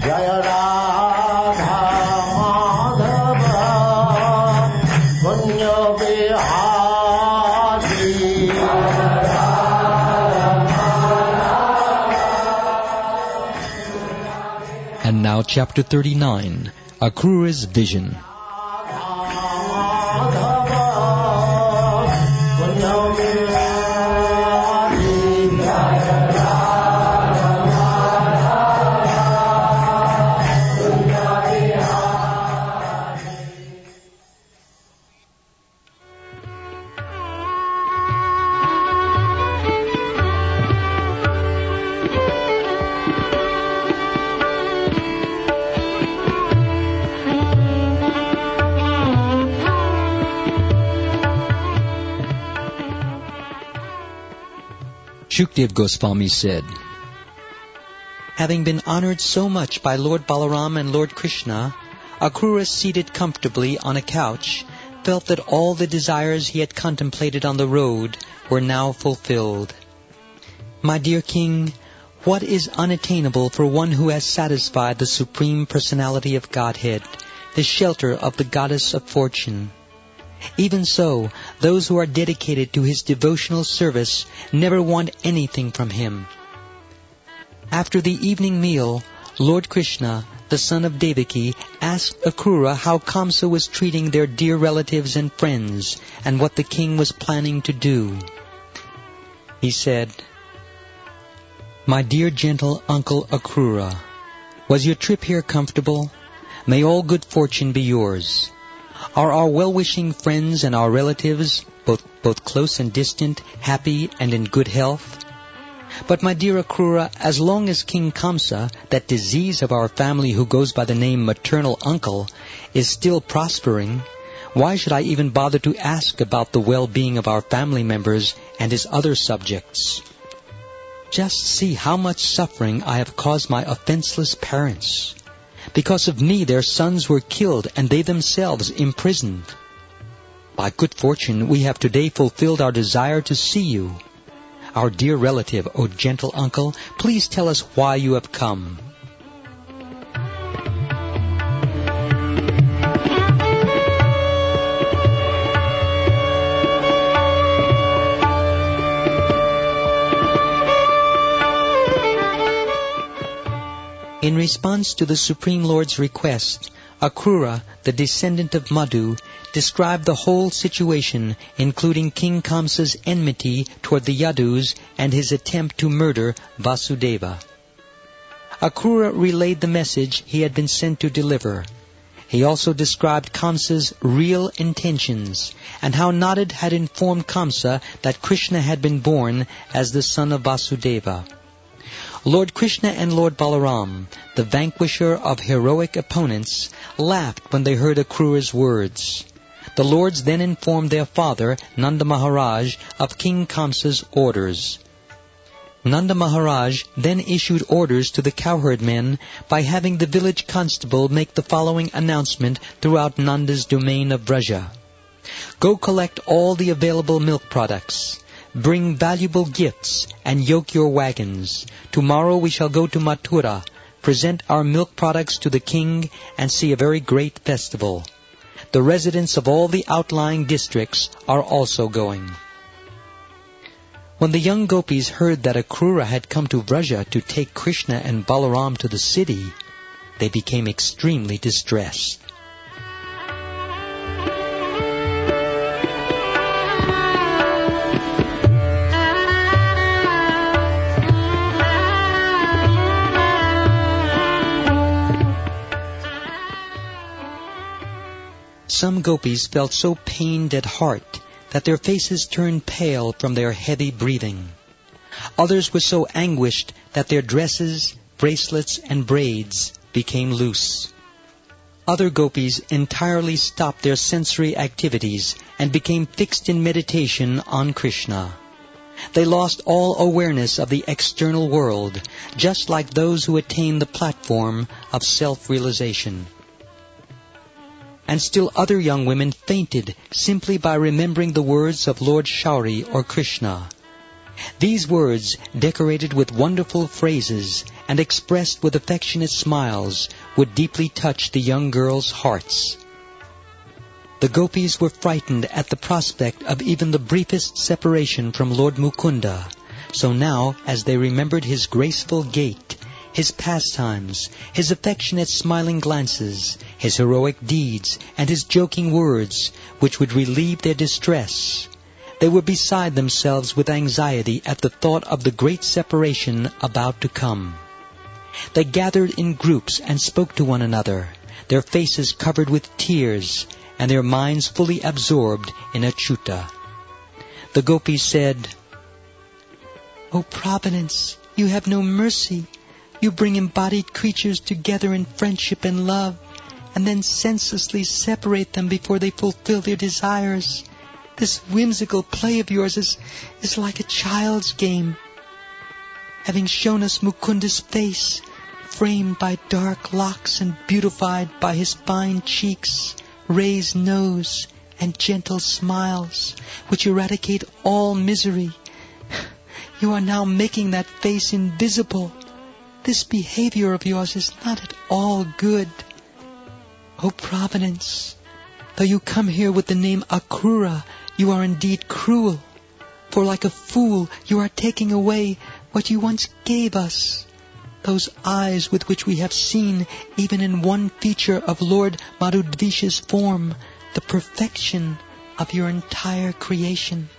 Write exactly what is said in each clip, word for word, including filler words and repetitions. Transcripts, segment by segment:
Jaya Radha Madhava Punya Vihari. And now chapter thirty-nine, Akrura's Vision. Shukdev Goswami said, having been honored so much by Lord Balaram and Lord Krishna, Akrura, seated comfortably on a couch, felt that all the desires he had contemplated on the road were now fulfilled. My dear king, what is unattainable for one who has satisfied the Supreme Personality of Godhead, the shelter of the Goddess of Fortune? Even so, those who are dedicated to his devotional service never want anything from him. After the evening meal, Lord Krishna, the son of Devaki, asked Akrura how Kamsa was treating their dear relatives and friends, and what the king was planning to do. He said, "My dear gentle uncle Akrura, was your trip here comfortable? May all good fortune be yours. Are our well-wishing friends and our relatives, both, both close and distant, happy and in good health? But my dear Akrura, as long as King Kamsa, that disease of our family who goes by the name maternal uncle, is still prospering, why should I even bother to ask about the well-being of our family members and his other subjects? Just see how much suffering I have caused my offenseless parents. Because of me, their sons were killed and they themselves imprisoned. By good fortune, we have today fulfilled our desire to see you. Our dear relative, O gentle uncle, please tell us why you have come." In response to the Supreme Lord's request, Akrura, the descendant of Madhu, described the whole situation, including King Kamsa's enmity toward the Yadus and his attempt to murder Vasudeva. Akrura relayed the message he had been sent to deliver. He also described Kamsa's real intentions, and how Narad had informed Kamsa that Krishna had been born as the son of Vasudeva. Lord Krishna and Lord Balaram, the vanquisher of heroic opponents, laughed when they heard Akrura's words. The lords then informed their father, Nanda Maharaj, of King Kamsa's orders. Nanda Maharaj then issued orders to the cowherd men by having the village constable make the following announcement throughout Nanda's domain of Vraja. "Go collect all the available milk products. Bring valuable gifts and yoke your wagons. Tomorrow we shall go to Mathura, present our milk products to the king, and see a very great festival. The residents of all the outlying districts are also going." When the young gopis heard that Akrura had come to Vraja to take Krishna and Balaram to the city, they became extremely distressed. Some gopis felt so pained at heart that their faces turned pale from their heavy breathing. Others were so anguished that their dresses, bracelets, and braids became loose. Other gopis entirely stopped their sensory activities and became fixed in meditation on Krishna. They lost all awareness of the external world, just like those who attain the platform of self-realization. And still other young women fainted simply by remembering the words of Lord Shauri or Krishna. These words, decorated with wonderful phrases and expressed with affectionate smiles, would deeply touch the young girls' hearts. The gopis were frightened at the prospect of even the briefest separation from Lord Mukunda. So now, as they remembered his graceful gait, his pastimes, his affectionate smiling glances, his heroic deeds, and his joking words, which would relieve their distress, they were beside themselves with anxiety at the thought of the great separation about to come. They gathered in groups and spoke to one another, their faces covered with tears, and their minds fully absorbed in Achyuta. The gopis said, "O Providence, you have no mercy. You bring embodied creatures together in friendship and love, and then senselessly separate them before they fulfill their desires. This whimsical play of yours is, is like a child's game. Having shown us Mukunda's face, framed by dark locks and beautified by his fine cheeks, raised nose, and gentle smiles, which eradicate all misery, you are now making that face invisible. This behavior of yours is not at all good. O Providence, though you come here with the name Akrura, you are indeed cruel, for like a fool you are taking away what you once gave us, those eyes with which we have seen, even in one feature of Lord Marudvisha's form, the perfection of your entire creation.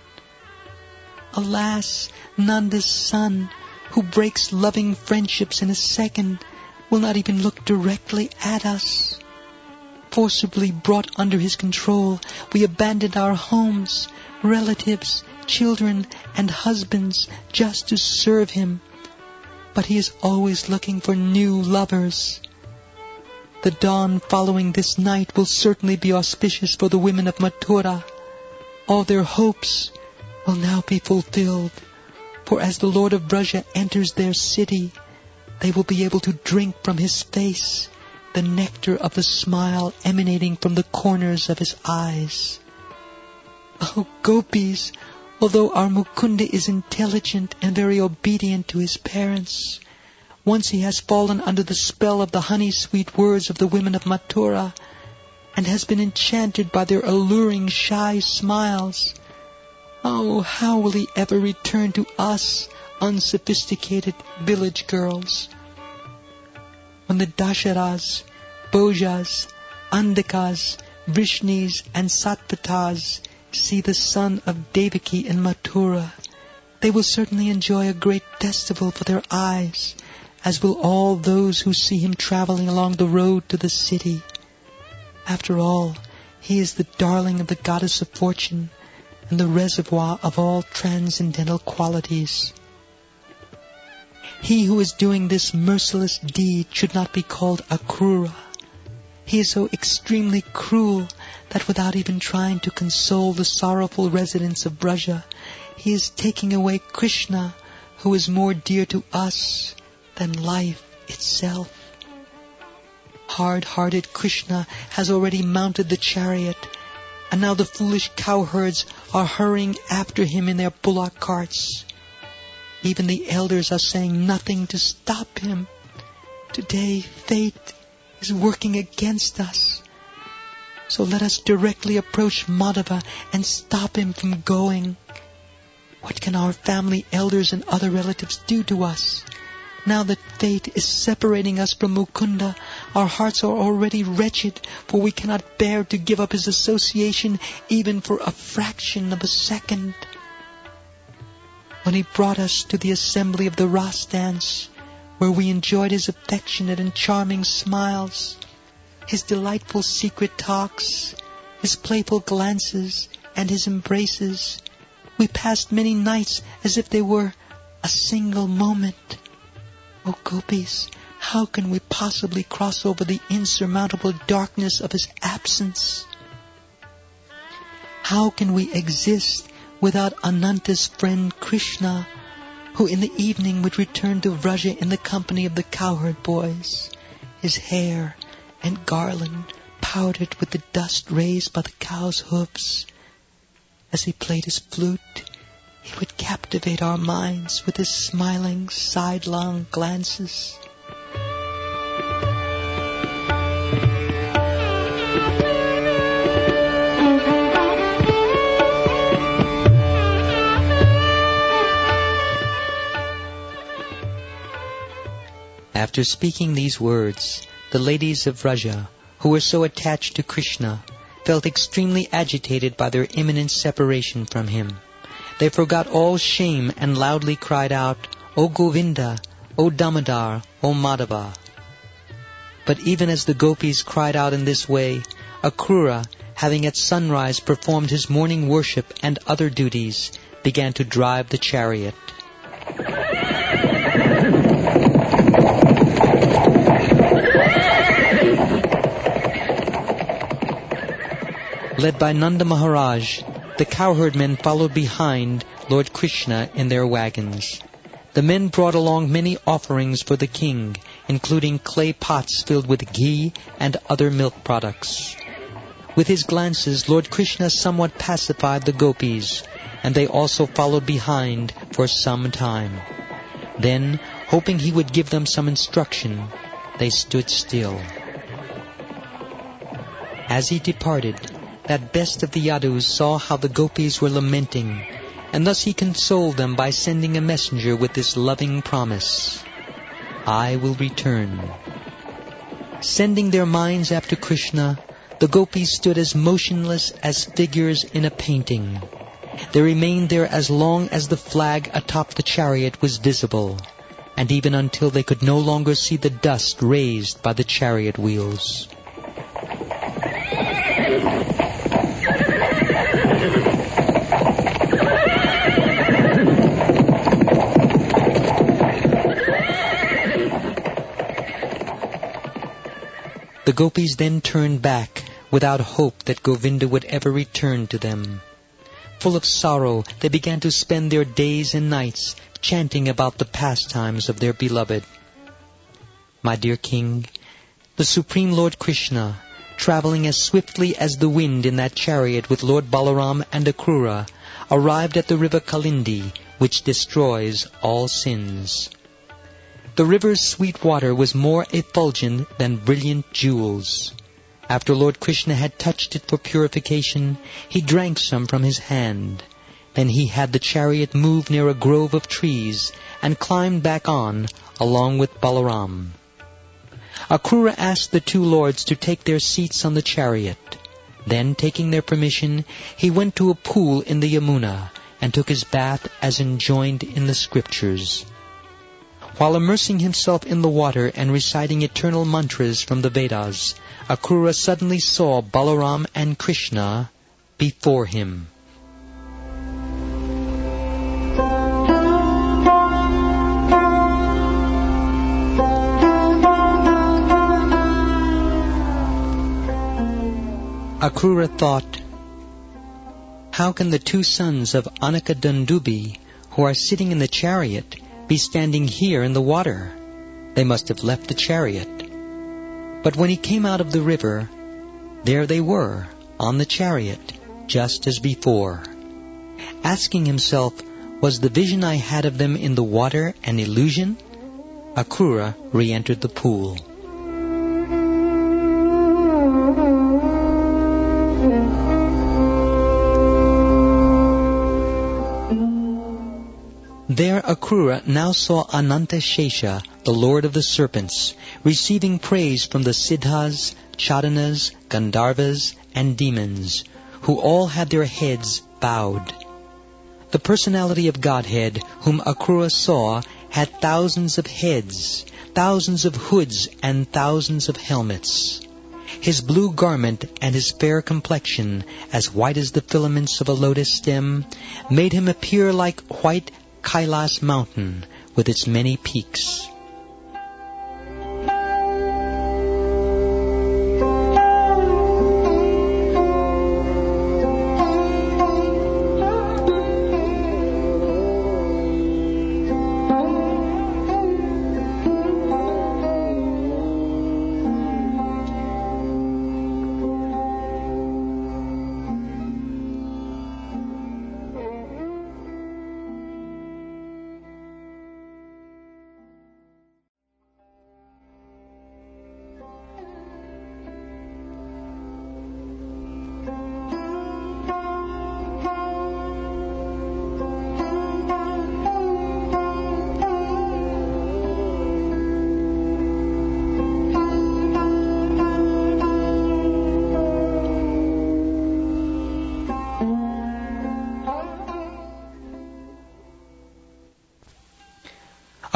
Alas, Nanda's son, who breaks loving friendships in a second, will not even look directly at us. Forcibly brought under his control, we abandoned our homes, relatives, children, and husbands just to serve him. But he is always looking for new lovers. The dawn following this night will certainly be auspicious for the women of Mathura. All their hopes will now be fulfilled, for as the Lord of Braja enters their city, they will be able to drink from his face the nectar of the smile emanating from the corners of his eyes. Oh, gopis, although our Mukunda is intelligent and very obedient to his parents, once he has fallen under the spell of the honey-sweet words of the women of Mathura, and has been enchanted by their alluring shy smiles, oh, how will he ever return to us, unsophisticated village girls? When the Dasharas, Bhojas, Andakas, Vrishnis, and Satvatas see the son of Devaki in Mathura, they will certainly enjoy a great festival for their eyes, as will all those who see him traveling along the road to the city. After all, he is the darling of the goddess of fortune and the reservoir of all transcendental qualities. He who is doing this merciless deed should not be called Akrura. He is so extremely cruel that without even trying to console the sorrowful residents of Braja, he is taking away Krishna, who is more dear to us than life itself. Hard-hearted Krishna has already mounted the chariot, and now the foolish cowherds are hurrying after him in their bullock carts. Even the elders are saying nothing to stop him. Today, fate is working against us. So let us directly approach Madhava and stop him from going. What can our family elders and other relatives do to us? Now that fate is separating us from Mukunda, our hearts are already wretched, for we cannot bear to give up his association even for a fraction of a second. When he brought us to the assembly of the Ras dance, where we enjoyed his affectionate and charming smiles, his delightful secret talks, his playful glances, and his embraces, we passed many nights as if they were a single moment. O gopis, how can we possibly cross over the insurmountable darkness of his absence? How can we exist without Ananta's friend Krishna, who in the evening would return to Vraja in the company of the cowherd boys, his hair and garland powdered with the dust raised by the cow's hoofs? As he played his flute, he would captivate our minds with his smiling, sidelong glances. After speaking these words, the ladies of Vraja, who were so attached to Krishna, felt extremely agitated by their imminent separation from him. They forgot all shame and loudly cried out, "O Govinda, O Damodar, O Madhava." But even as the gopis cried out in this way, Akrura, having at sunrise performed his morning worship and other duties, began to drive the chariot. Led by Nanda Maharaj, the cowherd men followed behind Lord Krishna in their wagons. The men brought along many offerings for the king, including clay pots filled with ghee and other milk products. With his glances, Lord Krishna somewhat pacified the gopis, and they also followed behind for some time. Then, hoping he would give them some instruction, they stood still. As he departed, that best of the Yadus saw how the gopis were lamenting, and thus he consoled them by sending a messenger with this loving promise, "I will return." Sending their minds after Krishna, the gopis stood as motionless as figures in a painting. They remained there as long as the flag atop the chariot was visible, and even until they could no longer see the dust raised by the chariot wheels. The gopis then turned back, without hope that Govinda would ever return to them. Full of sorrow, they began to spend their days and nights chanting about the pastimes of their beloved. My dear king, the Supreme Lord Krishna, traveling as swiftly as the wind in that chariot with Lord Balaram and Akrura, arrived at the river Kalindi, which destroys all sins. The river's sweet water was more effulgent than brilliant jewels. After Lord Krishna had touched it for purification, he drank some from his hand. Then he had the chariot move near a grove of trees and climbed back on, along with Balaram. Akrura asked the two lords to take their seats on the chariot. Then, taking their permission, he went to a pool in the Yamuna and took his bath as enjoined in the scriptures. While immersing himself in the water and reciting eternal mantras from the Vedas, Akrura suddenly saw Balaram and Krishna before him. Akrura thought, "How can the two sons of Anaka Dundubi, who are sitting in the chariot, be standing here in the water? They must have left the chariot." But when he came out of the river, there they were, on the chariot, just as before. Asking himself, was the vision I had of them in the water an illusion? Akrura re-entered the pool. There Akrura now saw Ananta Shesha, the Lord of the Serpents, receiving praise from the Siddhas, Chadanas, Gandharvas, and demons, who all had their heads bowed. The personality of Godhead, whom Akrura saw, had thousands of heads, thousands of hoods, and thousands of helmets. His blue garment and his fair complexion, as white as the filaments of a lotus stem, made him appear like white Kailas mountain with its many peaks.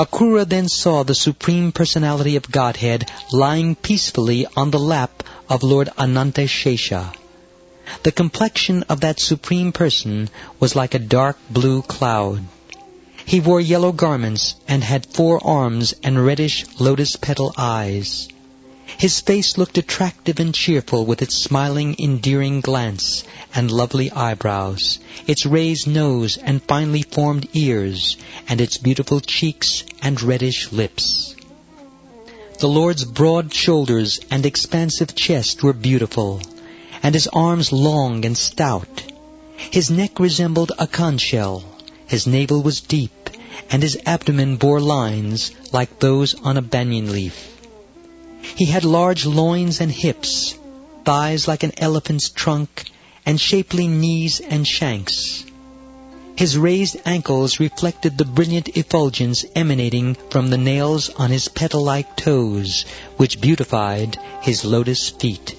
Akrura then saw the Supreme Personality of Godhead lying peacefully on the lap of Lord Anantashesha. The complexion of that Supreme Person was like a dark blue cloud. He wore yellow garments and had four arms and reddish lotus petal eyes. His face looked attractive and cheerful with its smiling, endearing glance and lovely eyebrows, its raised nose and finely formed ears, and its beautiful cheeks and reddish lips. The Lord's broad shoulders and expansive chest were beautiful, and his arms long and stout. His neck resembled a conch shell, his navel was deep, and his abdomen bore lines like those on a banyan leaf. He had large loins and hips, thighs like an elephant's trunk, and shapely knees and shanks. His raised ankles reflected the brilliant effulgence emanating from the nails on his petal-like toes, which beautified his lotus feet.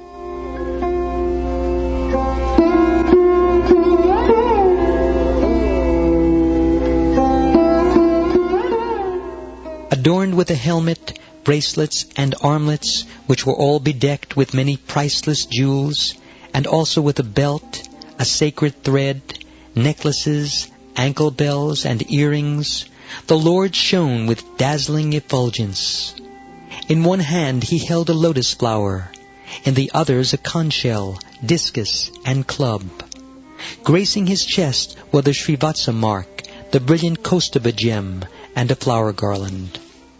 Adorned with a helmet, bracelets, and armlets, which were all bedecked with many priceless jewels, and also with a belt, a sacred thread, necklaces, ankle bells, and earrings, the Lord shone with dazzling effulgence. In one hand he held a lotus flower, in the others a conch shell, discus, and club. Gracing his chest were the Srivatsa mark, the brilliant Kaustubha gem, and a flower garland.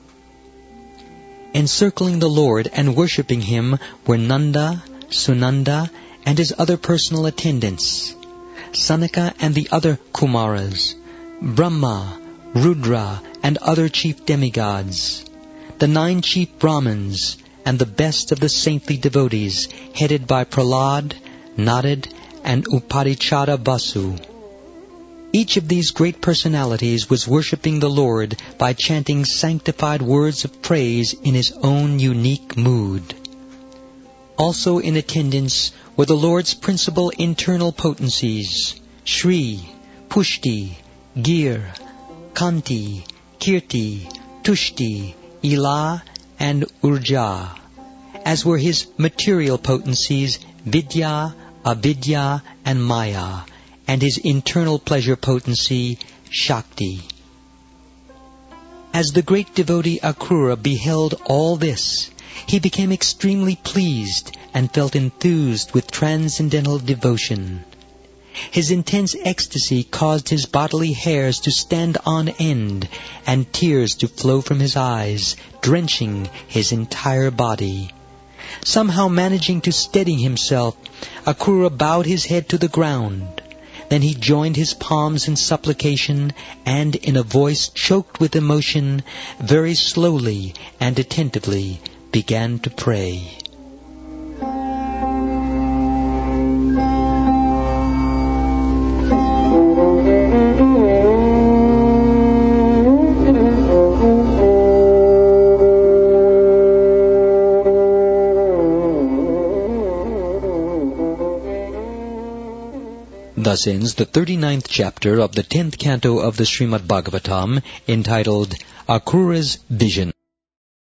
Encircling the Lord and worshipping him were Nanda, Sunanda, and his other personal attendants, Sanaka and the other Kumaras, Brahma, Rudra, and other chief demigods, the nine chief Brahmins, and the best of the saintly devotees, headed by Prahlad, Narad, and Upadichada Basu. Each of these great personalities was worshipping the Lord by chanting sanctified words of praise in his own unique mood. Also in attendance were the Lord's principal internal potencies, Shri, Pushti, Gir, Kanti, Kirti, Tushti, Ila, and Urja, as were his material potencies, Vidya, Avidya, and Maya, and his internal pleasure potency, Shakti. As the great devotee Akrura beheld all this, he became extremely pleased and felt enthused with transcendental devotion. His intense ecstasy caused his bodily hairs to stand on end and tears to flow from his eyes, drenching his entire body. Somehow managing to steady himself, Akrura bowed his head to the ground. Then he joined his palms in supplication and, in a voice choked with emotion, very slowly and attentively began to pray. Thus ends the thirty-ninth chapter of the tenth canto of the Srimad Bhagavatam, entitled Akrura's Vision.